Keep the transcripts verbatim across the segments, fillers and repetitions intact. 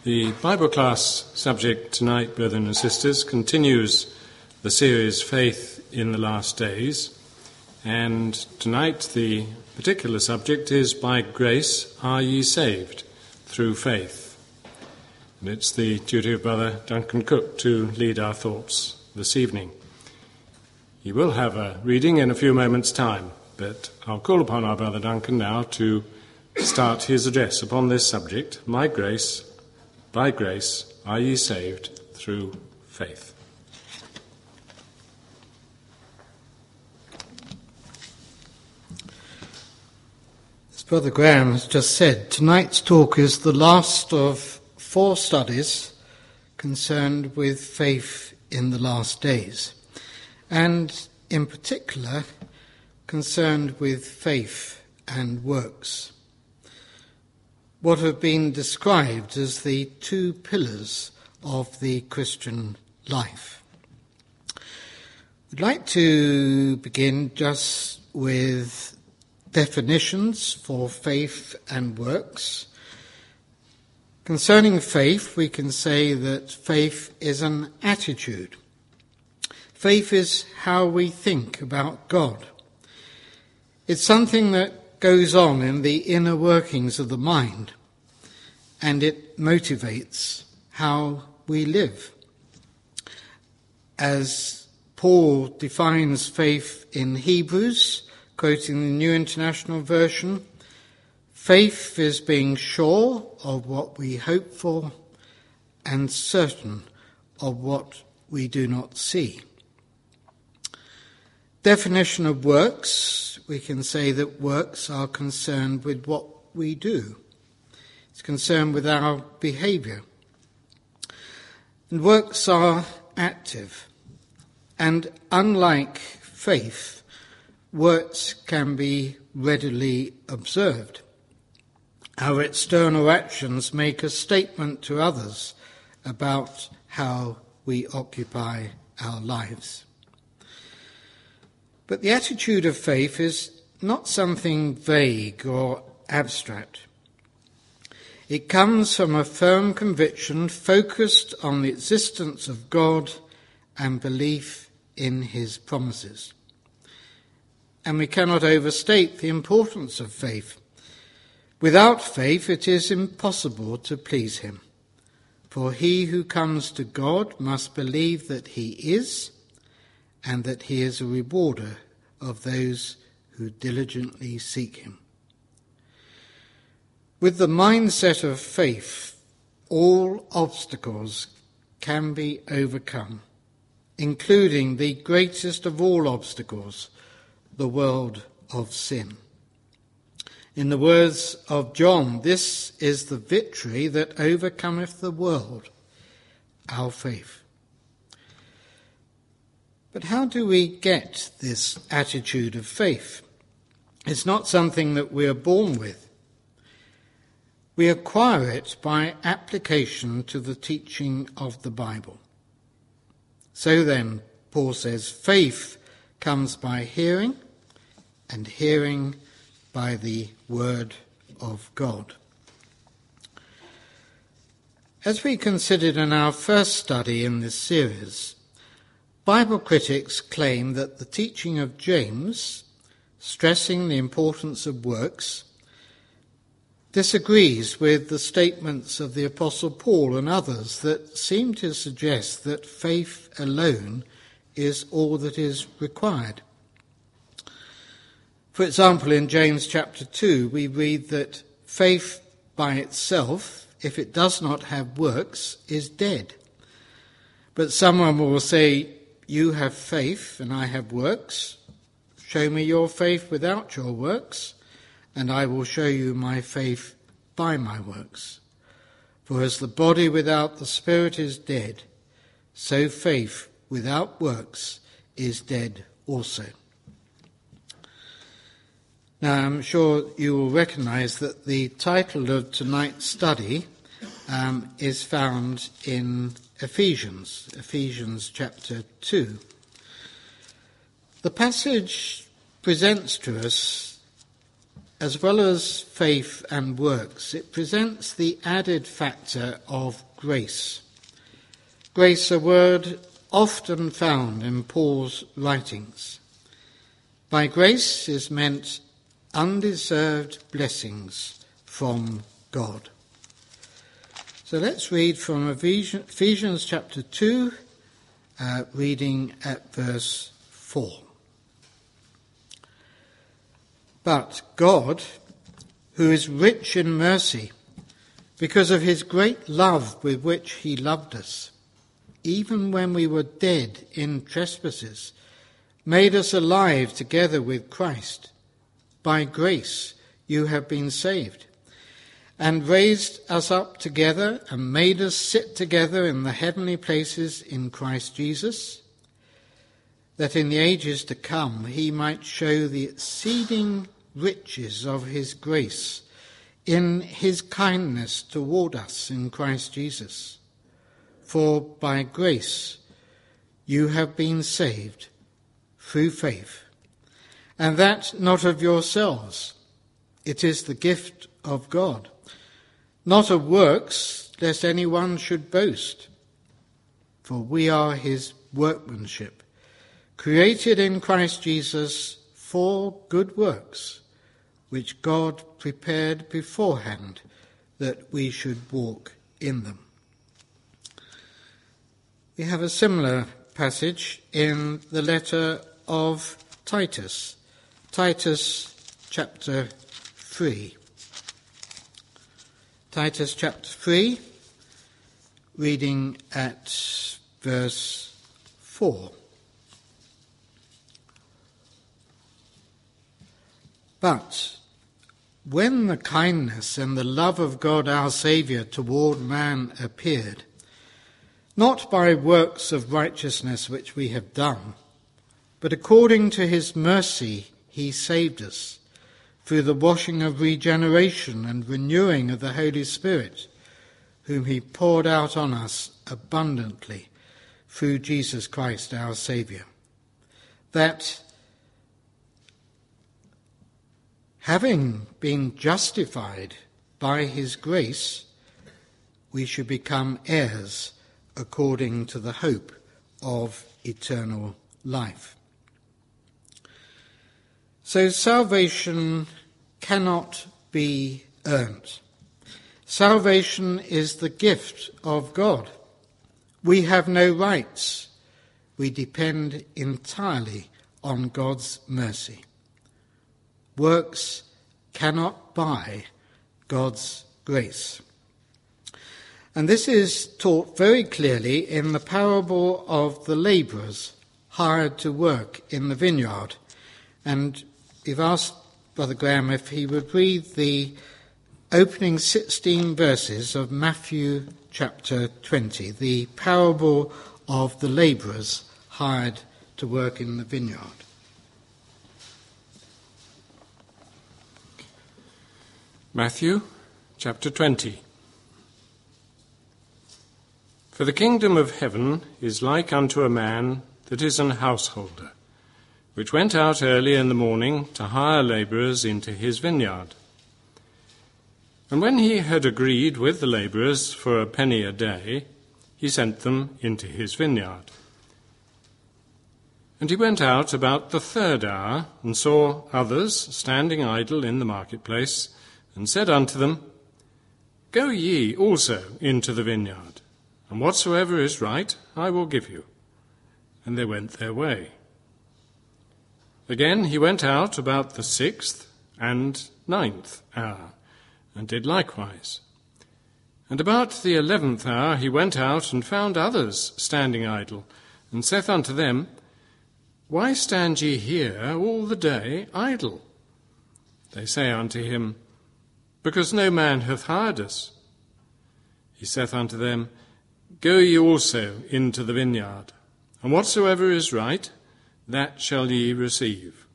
The Bible class subject tonight, brethren and sisters, continues the series Faith in the Last Days. And tonight the particular subject is By Grace Are Ye Saved Through Faith. And it's the duty of Brother Duncan Cook to lead our thoughts this evening. He will have a reading in a few moments' time, but I'll call upon our Brother Duncan now to start his address upon this subject, My Grace, By grace are ye saved through faith. As Brother Graham has just said, tonight's talk is the last of four studies concerned with faith in the last days, and in particular concerned with faith and works, what have been described as the two pillars of the Christian life. We'd like to begin just with definitions for faith and works. Concerning faith, we can say that faith is an attitude. Faith is how we think about God. It's something that goes on in the inner workings of the mind, and it motivates how we live. As Paul defines faith in Hebrews, quoting the New International Version, faith is being sure of what we hope for and certain of what we do not see. Definition of works, we can say that works are concerned with what we do. It's concerned with our behaviour. And works are active. And unlike faith, works can be readily observed. Our external actions make a statement to others about how we occupy our lives. But the attitude of faith is not something vague or abstract. It comes from a firm conviction focused on the existence of God and belief in his promises. And we cannot overstate the importance of faith. Without faith, it is impossible to please him. For he who comes to God must believe that he is, and that he is a rewarder of those who diligently seek him. With the mindset of faith, all obstacles can be overcome, including the greatest of all obstacles, the world of sin. In the words of John, this is the victory that overcometh the world, our faith. But how do we get this attitude of faith? It's not something that we are born with. We acquire it by application to the teaching of the Bible. So then, Paul says, faith comes by hearing, and hearing by the word of God. As we considered in our first study in this series, Bible critics claim that the teaching of James, stressing the importance of works, disagrees with the statements of the Apostle Paul and others that seem to suggest that faith alone is all that is required. For example, in James chapter two, we read that faith by itself, if it does not have works, is dead. But someone will say, you have faith and I have works. Show me your faith without your works, and I will show you my faith by my works. For as the body without the spirit is dead, so faith without works is dead also. Now, I'm sure you will recognize that the title of tonight's study um, is found in Ephesians, Ephesians chapter two. The passage presents to us as well as faith and works, it presents the added factor of grace. Grace, a word often found in Paul's writings. By grace is meant undeserved blessings from God. So let's read from Ephesians chapter two, uh, reading at verse four. But God, who is rich in mercy, because of his great love with which he loved us, even when we were dead in trespasses, made us alive together with Christ. By grace you have been saved, and raised us up together and made us sit together in the heavenly places in Christ Jesus, that in the ages to come he might show the exceeding riches of his grace in his kindness toward us in Christ Jesus. For by grace you have been saved through faith, and that not of yourselves. It is the gift of God, not of works, lest anyone should boast. For we are his workmanship, created in Christ Jesus for good works, which God prepared beforehand that we should walk in them. We have a similar passage in the letter of Titus, Titus chapter three. Titus chapter three, reading at verse four. But when the kindness and the love of God our Saviour toward man appeared, not by works of righteousness which we have done, but according to his mercy he saved us, through the washing of regeneration and renewing of the Holy Spirit, whom he poured out on us abundantly through Jesus Christ our Saviour, that, having been justified by his grace, we should become heirs according to the hope of eternal life. So salvation cannot be earned. Salvation is the gift of God. We have no rights. We depend entirely on God's mercy. Works cannot buy God's grace. And this is taught very clearly in the parable of the labourers hired to work in the vineyard. And we've asked Brother Graham if he would read the opening sixteen verses of Matthew chapter twenty, the parable of the labourers hired to work in the vineyard. Matthew chapter twenty. For the kingdom of heaven is like unto a man that is an householder, which went out early in the morning to hire labourers into his vineyard. And when he had agreed with the labourers for a penny a day, he sent them into his vineyard. And he went out about the third hour, and saw others standing idle in the marketplace, and said unto them, Go ye also into the vineyard, and whatsoever is right I will give you. And they went their way. Again he went out about the sixth and ninth hour, and did likewise. And about the eleventh hour he went out, and found others standing idle, and saith unto them, Why stand ye here all the day idle? They say unto him, Because no man hath hired us. He saith unto them, Go ye also into the vineyard, and whatsoever is right, that shall ye receive.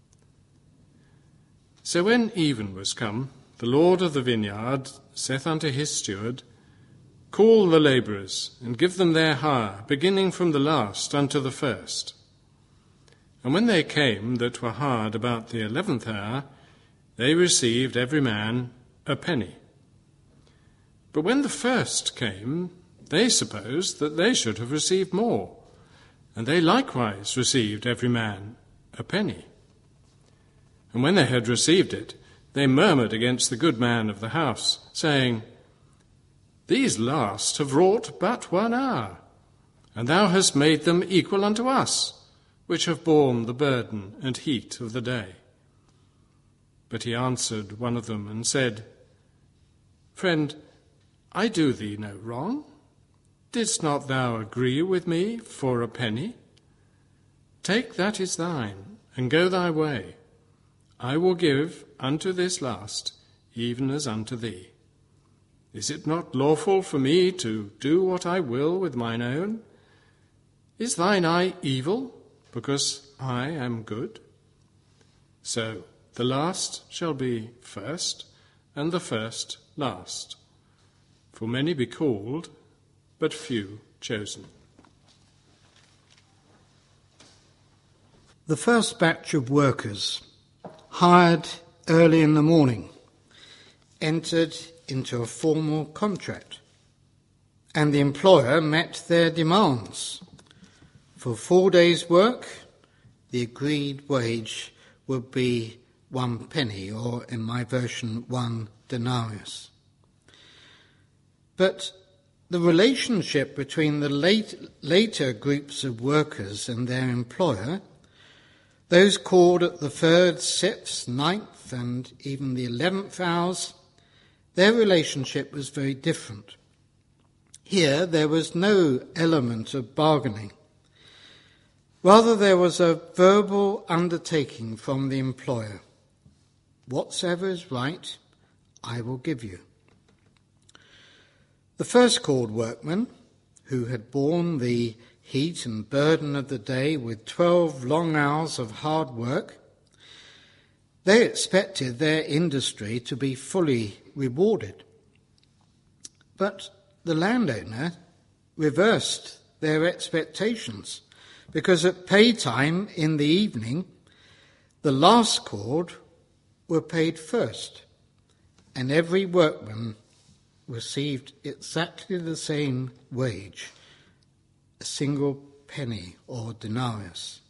So when even was come, the Lord of the vineyard saith unto his steward, Call the labourers, and give them their hire, beginning from the last unto the first. And when they came that were hired about the eleventh hour, they received every man a penny. But when the first came, they supposed that they should have received more, and they likewise received every man a penny. And when they had received it, they murmured against the good man of the house, saying, These last have wrought but one hour, and thou hast made them equal unto us, which have borne the burden and heat of the day. But he answered one of them and said, Friend, I do thee no wrong. Didst not thou agree with me for a penny? Take that is thine, and go thy way. I will give unto this last, even as unto thee. Is it not lawful for me to do what I will with mine own? Is thine eye evil, because I am good? So the last shall be first, and the first last. For many be called, but few chosen. The first batch of workers, hired early in the morning, entered into a formal contract, and the employer met their demands. For four days' work, the agreed wage would be one penny, or in my version, one denarius. But the relationship between the late, later groups of workers and their employer, those called at the third, sixth, ninth, and even the eleventh hours, their relationship was very different. Here there was no element of bargaining. Rather, there was a verbal undertaking from the employer. Whatsoever is right, I will give you. The first called workmen, who had borne the heat and burden of the day with twelve long hours of hard work, they expected their industry to be fully rewarded. But the landowner reversed their expectations, because at pay time in the evening, the last called were paid first, and every workman received exactly the same wage, a single penny or denarius.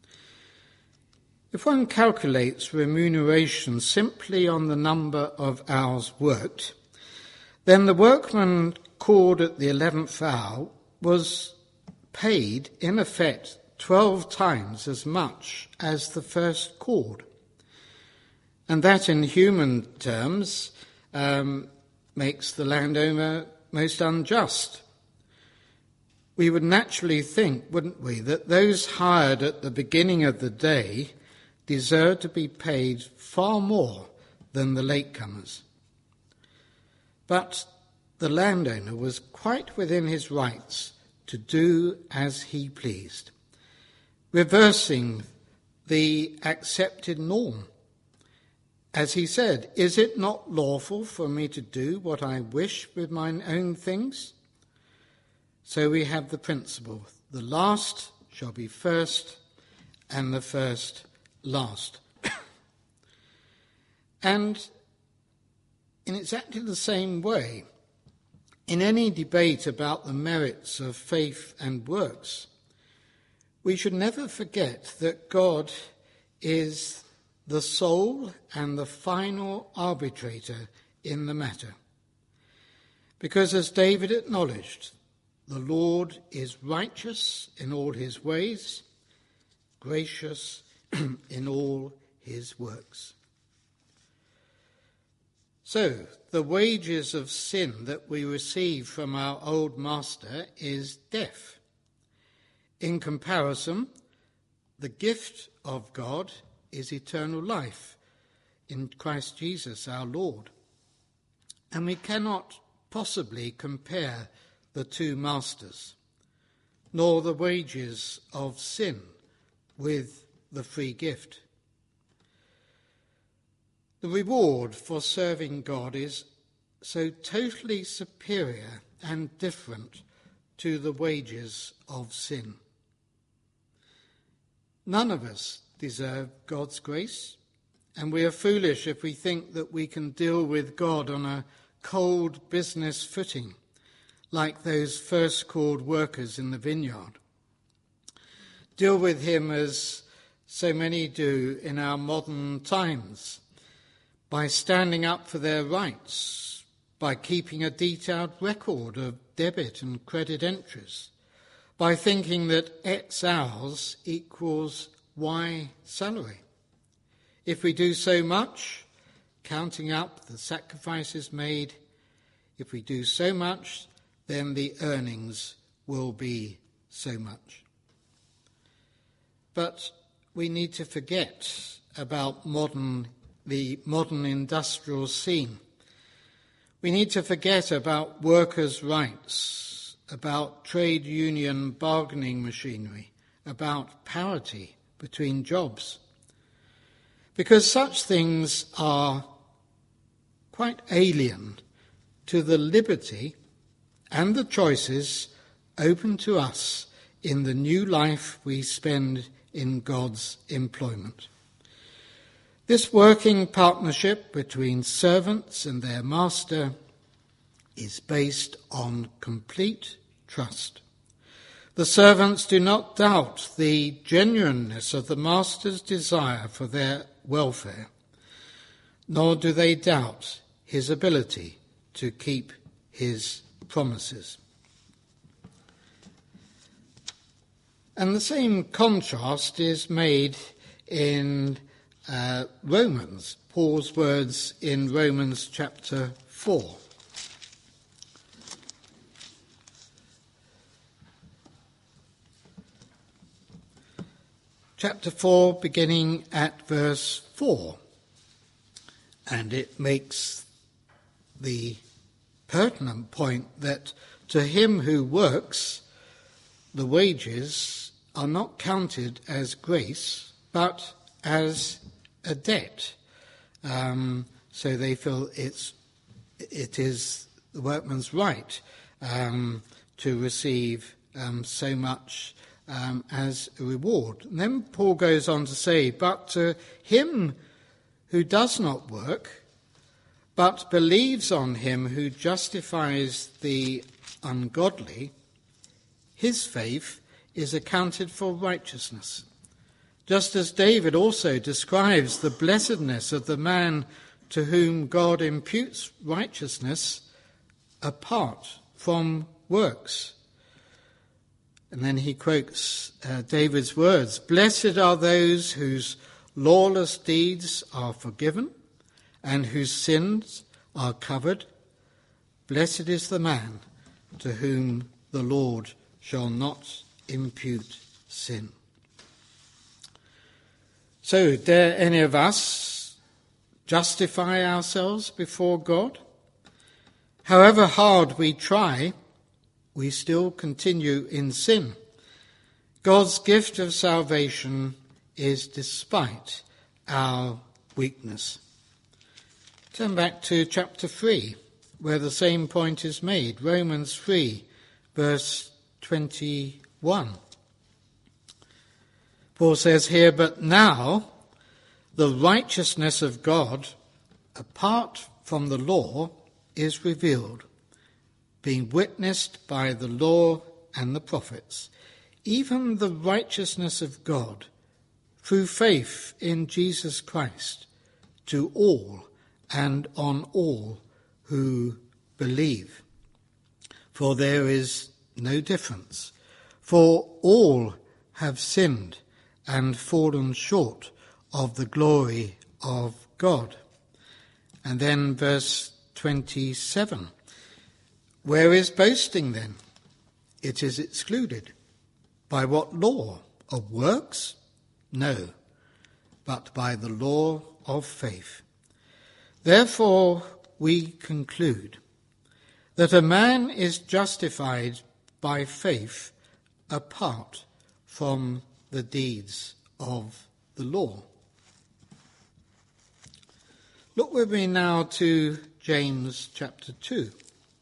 If one calculates remuneration simply on the number of hours worked, then the workman called at the eleventh hour was paid, in effect, twelve times as much as the first called. And that, in human terms, um, makes the landowner most unjust. We would naturally think, wouldn't we, that those hired at the beginning of the day deserve to be paid far more than the latecomers. But the landowner was quite within his rights to do as he pleased, reversing the accepted norm. As he said, is it not lawful for me to do what I wish with mine own things? So we have the principle, the last shall be first, and the first last. And in exactly the same way, in any debate about the merits of faith and works, we should never forget that God is the sole and the final arbitrator in the matter. Because as David acknowledged, the Lord is righteous in all his ways, gracious in all his works. So, the wages of sin that we receive from our old master is death. In comparison, the gift of God is eternal life in Christ Jesus our Lord. And we cannot possibly compare the two masters, nor the wages of sin with the free gift. The reward for serving God is so totally superior and different to the wages of sin. None of us deserve God's grace, and we are foolish if we think that we can deal with God on a cold business footing, like those first called workers in the vineyard. Deal with him as so many do in our modern times, by standing up for their rights, by keeping a detailed record of debit and credit entries, by thinking that X hours equals Y salary. If we do so much, counting up the sacrifices made, if we do so much, then the earnings will be so much. But we need to forget about modern, the modern industrial scene. We need to forget about workers' rights, about trade union bargaining machinery, about parity between jobs. Because such things are quite alien to the liberty and the choices open to us in the new life we spend in God's employment. This working partnership between servants and their master is based on complete trust. The servants do not doubt the genuineness of the master's desire for their welfare, nor do they doubt his ability to keep his promises. And the same contrast is made in uh, Romans, Paul's words in Romans chapter four. Chapter four, beginning at verse four. And it makes the pertinent point that to him who works, the wages are not counted as grace, but as a debt. Um, so they feel it's it is the workman's right um, to receive um, so much um, as a reward. And then Paul goes on to say, but to him who does not work, but believes on him who justifies the ungodly, his faith is accounted for righteousness. Just as David also describes the blessedness of the man to whom God imputes righteousness apart from works. And then he quotes uh, David's words, "Blessed are those whose lawless deeds are forgiven and whose sins are covered. Blessed is the man to whom the Lord shall not impute sin." So, dare any of us justify ourselves before God? However hard we try, we still continue in sin. God's gift of salvation is despite our weakness. Turn back to chapter three, where the same point is made. Romans three, verse twenty-one. Paul says here, "But now the righteousness of God, apart from the law, is revealed, being witnessed by the law and the prophets, even the righteousness of God through faith in Jesus Christ, to all and on all who believe. For there is no difference, for all have sinned and fallen short of the glory of God." And then verse twenty-seven, "Where is boasting then? It is excluded. By what law? Of works? No, but by the law of faith. Therefore we conclude that a man is justified by faith apart from the deeds of the law." Look with me now to James chapter two.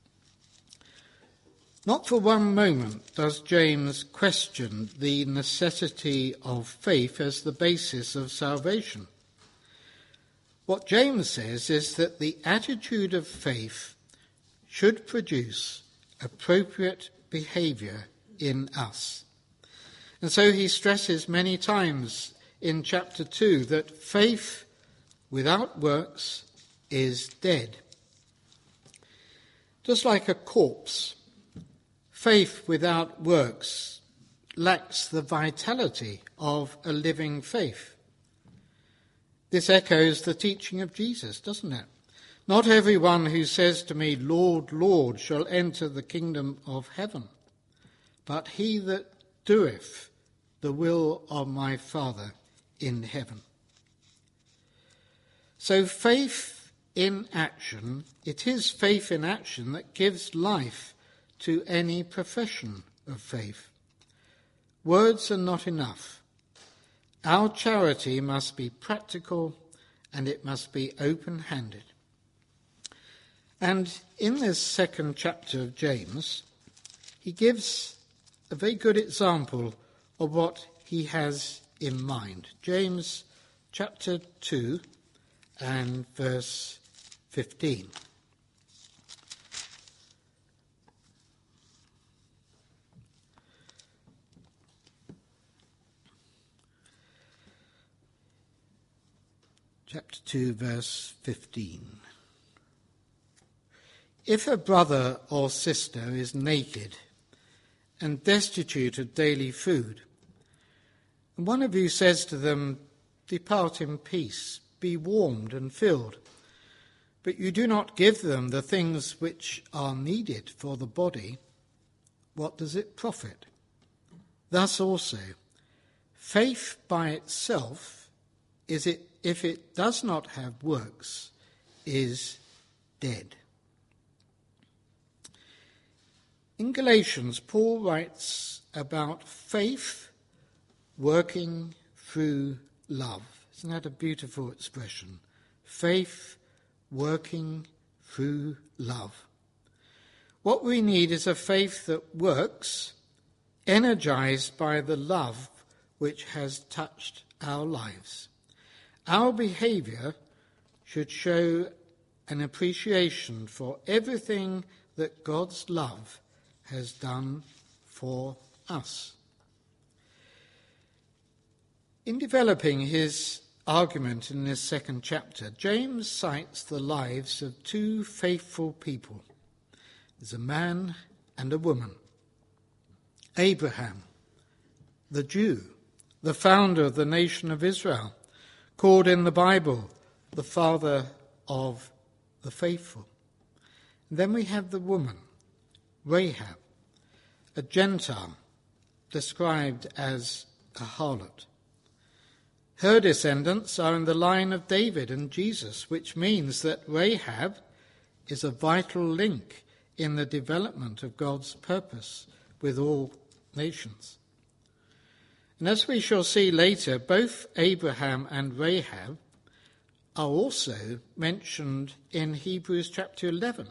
Not for one moment does James question the necessity of faith as the basis of salvation. What James says is that the attitude of faith should produce appropriate behaviour in us. And so he stresses many times in chapter two that faith without works is dead. Just like a corpse, faith without works lacks the vitality of a living faith. This echoes the teaching of Jesus, doesn't it? Not everyone who says to me, Lord, Lord, shall enter the kingdom of heaven, but he that doeth the will of my Father in heaven. So faith in action, it is faith in action that gives life to any profession of faith. Words are not enough. Our charity must be practical and it must be open-handed. And in this second chapter of James, he gives a very good example of what he has in mind. James chapter two and verse fifteen. Chapter two, verse fifteen. If a brother or sister is naked and destitute of daily food, and one of you says to them, depart in peace, be warmed and filled, but you do not give them the things which are needed for the body, what does it profit? Thus also, faith by itself, is it, if it does not have works, is dead. In Galatians, Paul writes about faith working through love. Isn't that a beautiful expression? Faith working through love. What we need is a faith that works, energized by the love which has touched our lives. Our behavior should show an appreciation for everything that God's love has done for us. In developing his argument in this second chapter, James cites the lives of two faithful people. There's a man and a woman. Abraham, the Jew, the founder of the nation of Israel, called in the Bible the father of the faithful. And then we have the woman, Rahab, a Gentile, described as a harlot. Her descendants are in the line of David and Jesus, which means that Rahab is a vital link in the development of God's purpose with all nations. And as we shall see later, both Abraham and Rahab are also mentioned in Hebrews chapter eleven.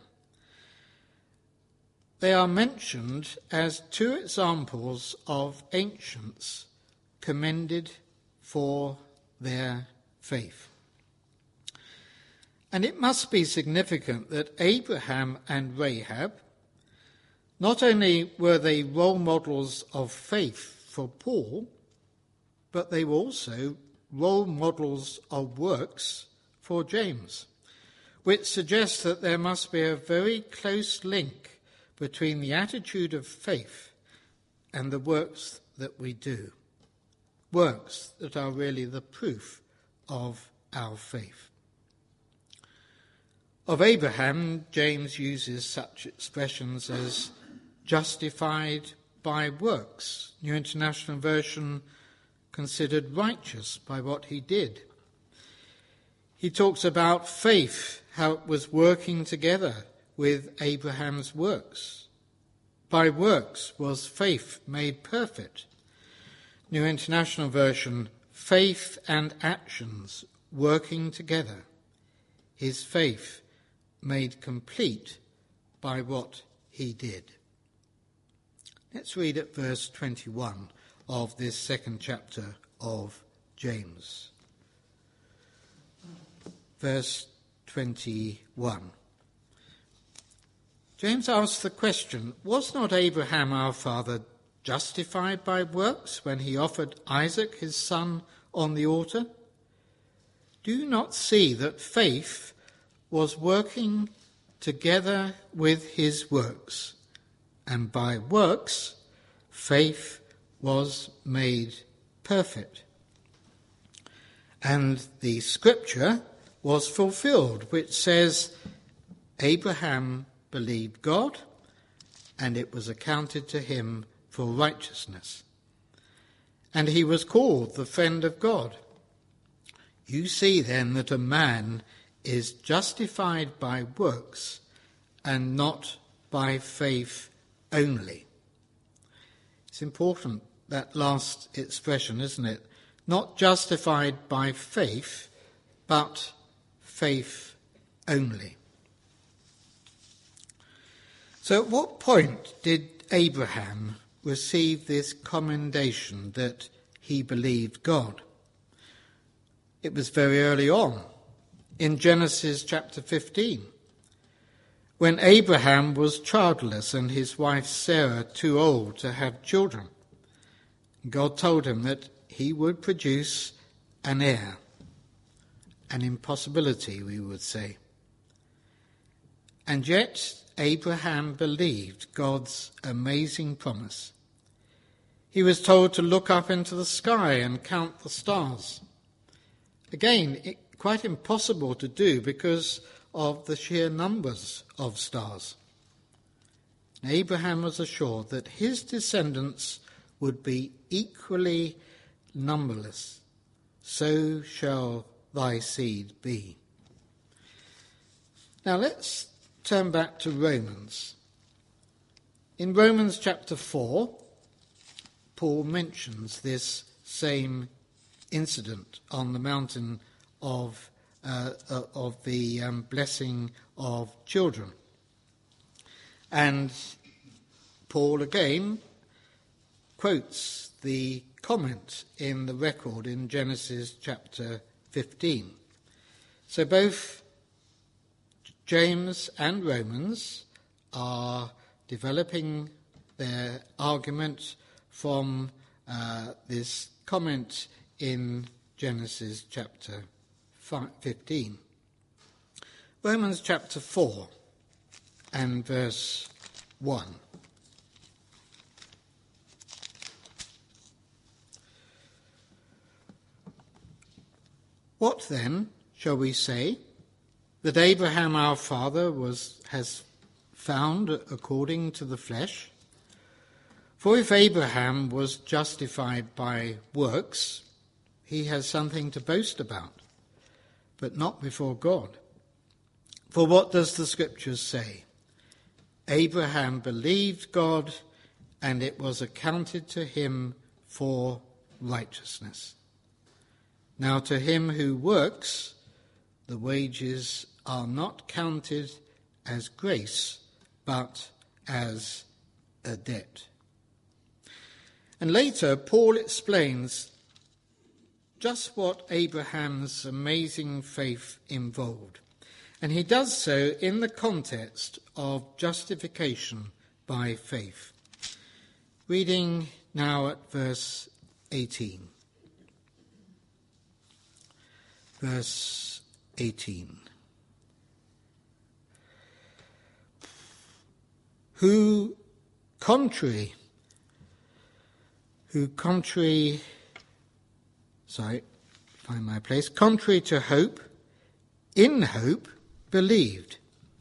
They are mentioned as two examples of ancients commended for their faith. And it must be significant that Abraham and Rahab, not only were they role models of faith for Paul, but they were also role models of works for James, which suggests that there must be a very close link between the attitude of faith and the works that we do. Works that are really the proof of our faith. Of Abraham, James uses such expressions as justified by works. New International Version, considered righteous by what he did. He talks about faith, how it was working together with Abraham's works. By works was faith made perfect. New International Version, faith and actions working together. His faith made complete by what he did. Let's read at verse twenty-one of this second chapter of James. verse twenty-one. James asks the question, was not Abraham our father justified by works when he offered Isaac his son on the altar? Do you not see that faith was working together with his works, and by works faith was made perfect? And the scripture was fulfilled, which says, Abraham believed God, and it was accounted to him for righteousness. And he was called the friend of God. You see then that a man is justified by works and not by faith only. It's important, that last expression, isn't it? Not justified by faith, but faith only. So at what point did Abraham receive this commendation that he believed God? It was very early on, in Genesis chapter fifteen, when Abraham was childless and his wife Sarah too old to have children. God told him that he would produce an heir, an impossibility, we would say. And yet Abraham believed God's amazing promise. He was told to look up into the sky and count the stars. Again, it, quite impossible to do because of the sheer numbers of stars. And Abraham was assured that his descendants would be equally numberless. So shall thy seed be. Now let's turn back to Romans. In Romans chapter four, Paul mentions this same incident on the mountain of uh, uh, of the um, blessing of children. And Paul again quotes the comment in the record in Genesis chapter fifteen. So both James and Romans are developing their argument from uh, this comment in Genesis chapter fifteen. Romans chapter four and verse one. What then shall we say? That Abraham our father was has found according to the flesh? For if Abraham was justified by works, he has something to boast about, but not before God. For what does the Scriptures say? Abraham believed God, and it was accounted to him for righteousness. Now to him who works, the wages are not counted as grace, but as a debt. And later, Paul explains just what Abraham's amazing faith involved. And he does so in the context of justification by faith. Reading now at verse eighteen. Verse eighteen. Who contrary, who contrary, sorry, find my place, contrary to hope, in hope, believed,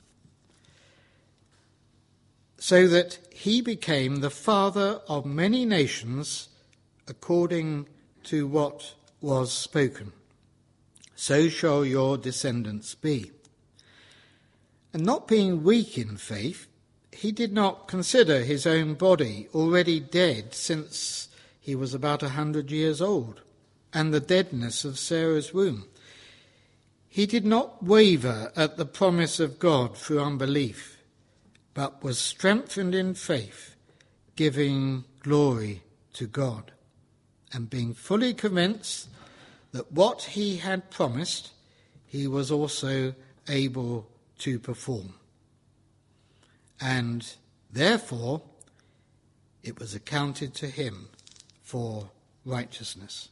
so that he became the father of many nations according to what was spoken. So shall your descendants be. And not being weak in faith, he did not consider his own body already dead since he was about a hundred years old, and the deadness of Sarah's womb. He did not waver at the promise of God through unbelief, but was strengthened in faith, giving glory to God, and being fully convinced that what he had promised, he was also able to perform. And therefore, it was accounted to him for righteousness.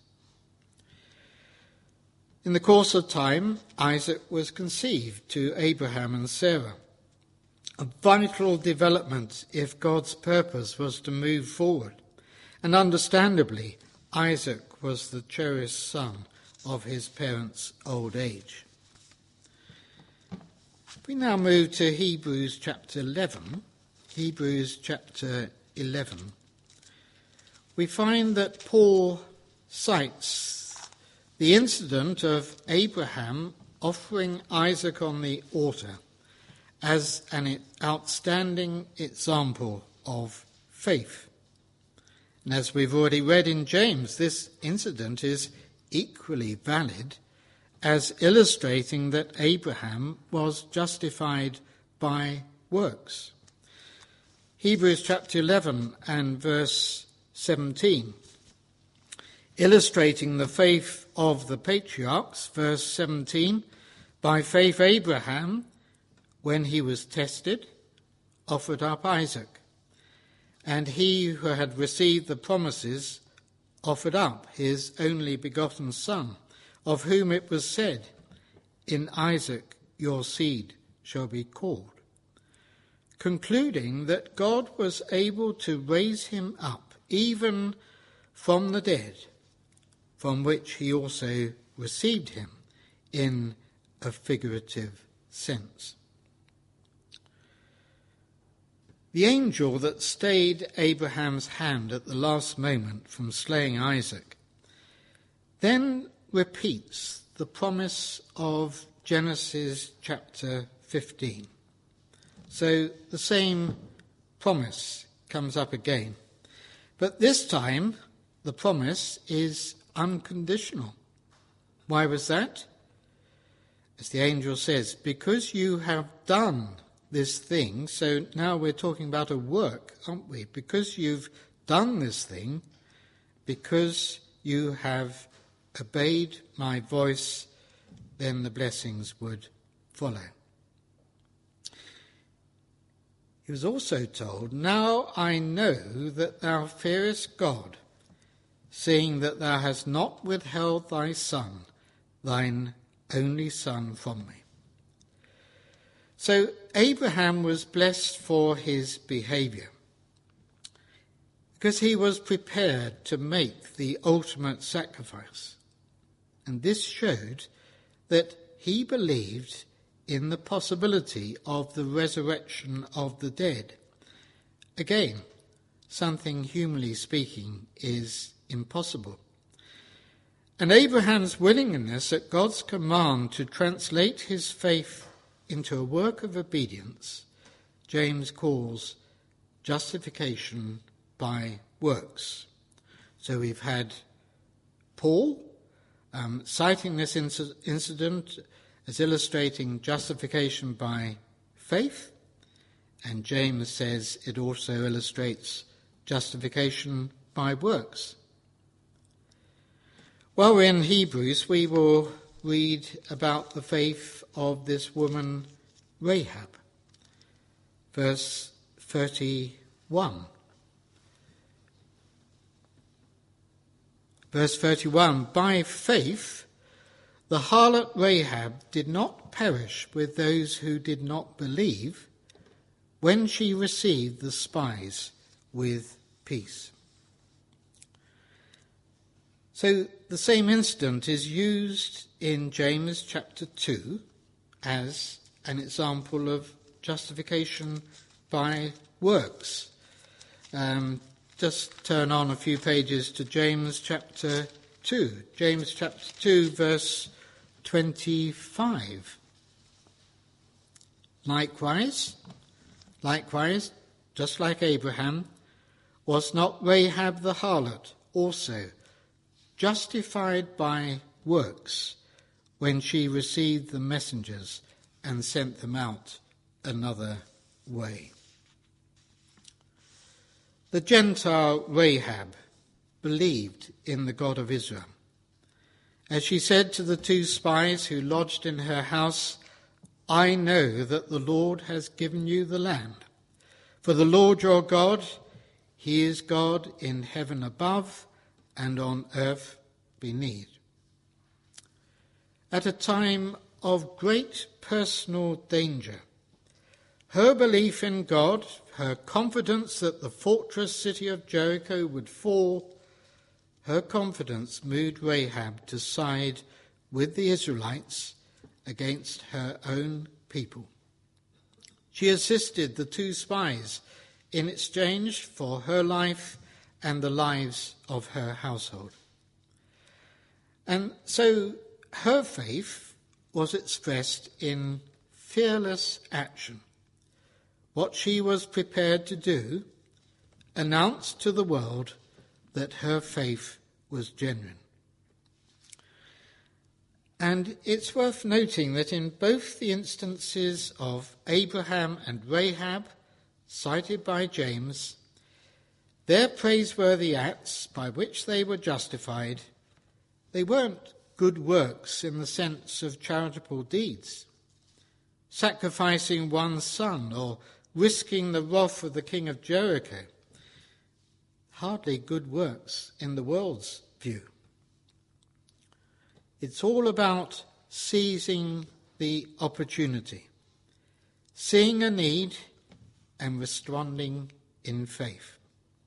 In the course of time, Isaac was conceived to Abraham and Sarah, a vital development if God's purpose was to move forward. And understandably, Isaac was the cherished son of his parents' old age. We now move to Hebrews chapter eleven. Hebrews chapter eleven. We find that Paul cites the incident of Abraham offering Isaac on the altar as an outstanding example of faith. And as we've already read in James, this incident is equally valid as illustrating that Abraham was justified by works. Hebrews chapter eleven and verse seventeen. Illustrating the faith of the patriarchs, verse seventeen, by faith Abraham, when he was tested, offered up Isaac, and he who had received the promises offered up his only begotten son, of whom it was said, "In Isaac your seed shall be called," concluding that God was able to raise him up, even from the dead, from which he also received him in a figurative sense. The angel that stayed Abraham's hand at the last moment from slaying Isaac then repeats the promise of Genesis chapter fifteen. So the same promise comes up again. But this time the promise is unconditional. Why was that? As the angel says, because you have done this thing, so now we're talking about a work, aren't we? Because you've done this thing, because you have obeyed my voice, then the blessings would follow. He was also told, now I know that thou fearest God, seeing that thou hast not withheld thy son, thine only son, from me. So Abraham was blessed for his behaviour, because he was prepared to make the ultimate sacrifice. And this showed that he believed in the possibility of the resurrection of the dead. Again, something humanly speaking is impossible. And Abraham's willingness at God's command to translate his faith into a work of obedience, James calls justification by works. So we've had Paul um, citing this inc- incident as illustrating justification by faith, and James says it also illustrates justification by works. While we're in Hebrews, we will read about the faith of this woman Rahab. Verse thirty-one. Verse thirty-one, by faith the harlot Rahab did not perish with those who did not believe when she received the spies with peace. So the same incident is used in James chapter two as an example of justification by works. Um, just turn on a few pages to James chapter two. James chapter two, verse twenty-five. Likewise, likewise, just like Abraham, was not Rahab the harlot also justified by works when she received the messengers and sent them out another way? The Gentile Rahab believed in the God of Israel, as she said to the two spies who lodged in her house, "I know that the Lord has given you the land. For the Lord your God, he is God in heaven above and on earth beneath." At a time of great personal danger, her belief in God, her confidence that the fortress city of Jericho would fall, her confidence moved Rahab to side with the Israelites against her own people. She assisted the two spies in exchange for her life and the lives of her household. And so her faith was expressed in fearless action. What she was prepared to do announced to the world that her faith was genuine. And it's worth noting that in both the instances of Abraham and Rahab, cited by James, their praiseworthy acts by which they were justified, they weren't good works in the sense of charitable deeds. Sacrificing one's son or risking the wrath of the king of Jericho, hardly good works in the world's view. It's all about seizing the opportunity, seeing a need and responding in faith.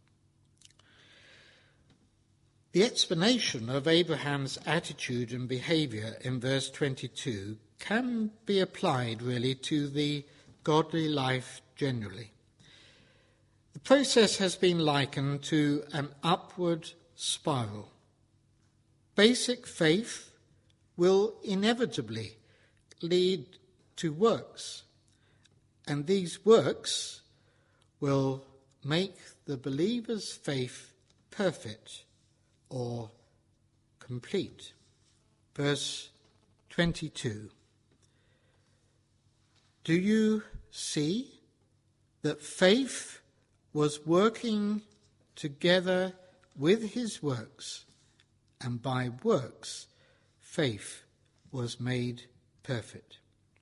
The explanation of Abraham's attitude and behaviour in verse twenty-two can be applied really to the godly life generally. The process has been likened to an upward spiral. Basic faith will inevitably lead to works, and these works will make the believer's faith perfect or complete. Verse twenty-two. Do you see that faith was working together with his works, and by works faith was made perfect?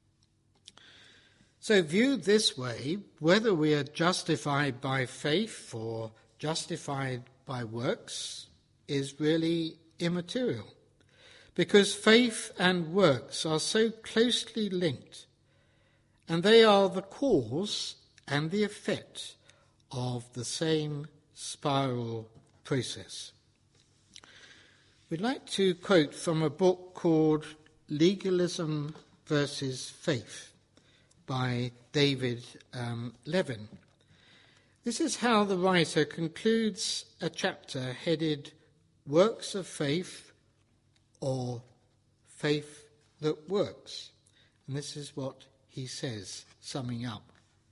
So viewed this way, whether we are justified by faith or justified by works is really immaterial, because faith and works are so closely linked, and they are the cause and the effect of the same spiral process. We'd like to quote from a book called Legalism versus Faith by David um, Levin. This is how the writer concludes a chapter headed Works of Faith or Faith That Works. And this is what he says, summing up.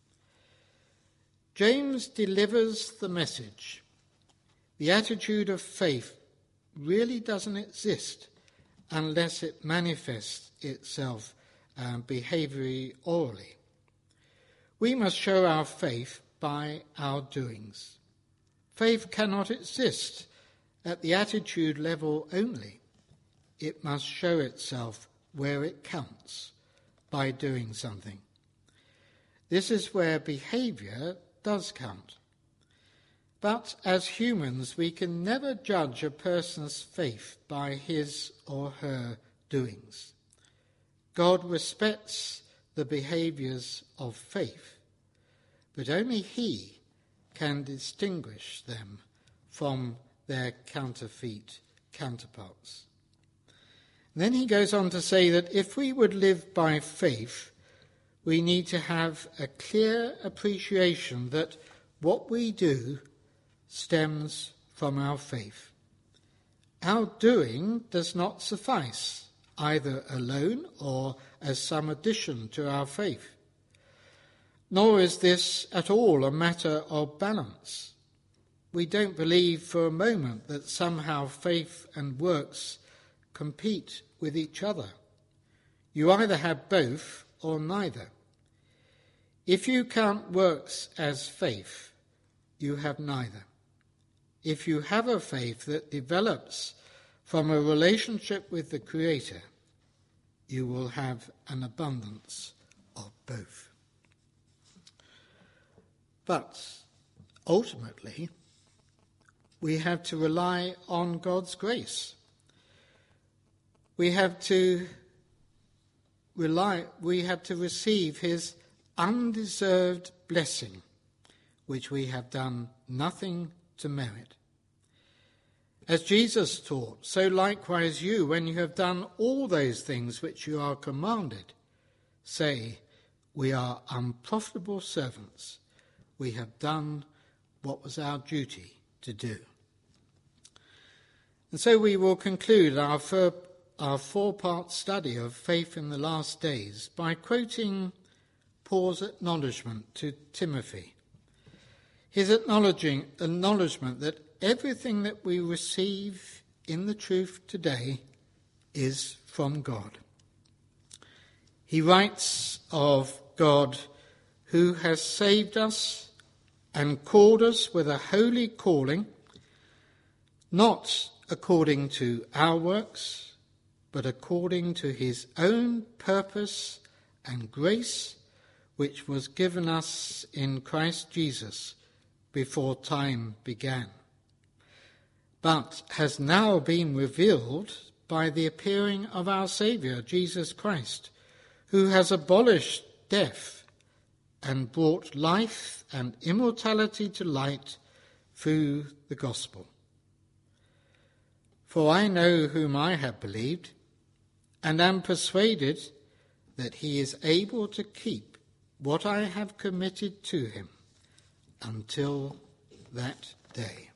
James delivers the message. The attitude of faith really doesn't exist unless it manifests itself um, behaviourally orally. We must show our faith by our doings. Faith cannot exist at the attitude level only. It must show itself where it counts, by doing something. This is where behaviour does count. But as humans, we can never judge a person's faith by his or her doings. God respects the behaviours of faith, but only he can distinguish them from their counterfeit counterparts. And then he goes on to say that if we would live by faith, we need to have a clear appreciation that what we do stems from our faith. Our doing does not suffice, either alone or as some addition to our faith. Nor is this at all a matter of balance. We don't believe for a moment that somehow faith and works compete with each other. You either have both or neither. If you count works as faith, you have neither. If you have a faith that develops From a relationship with the Creator, you will have an abundance of both. But ultimately, we have to rely on God's grace. We have to rely, we have to receive his undeserved blessing, which we have done nothing to merit. As Jesus taught, so likewise you, when you have done all those things which you are commanded, say, we are unprofitable servants. We have done what was our duty to do. And so we will conclude our, fir- our four-part study of faith in the last days by quoting Paul's acknowledgement to Timothy. His acknowledging acknowledgement that everything that we receive in the truth today is from God. He writes of God who has saved us and called us with a holy calling, not according to our works, but according to his own purpose and grace, which was given us in Christ Jesus before time began, but has now been revealed by the appearing of our Saviour, Jesus Christ, who has abolished death and brought life and immortality to light through the gospel. For I know whom I have believed, and am persuaded that he is able to keep what I have committed to him until that day.